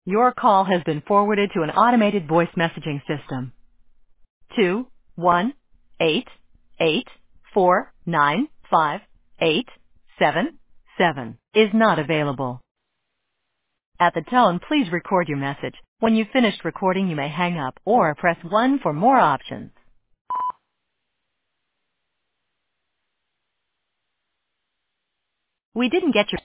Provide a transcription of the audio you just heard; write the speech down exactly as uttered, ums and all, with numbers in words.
Your call has been forwarded to an automated voice messaging system. Two one eight eight four nine five eight seven seven is not available. At the tone, please record your message. When you've finished recording, you may hang up or press one for more options. We didn't get your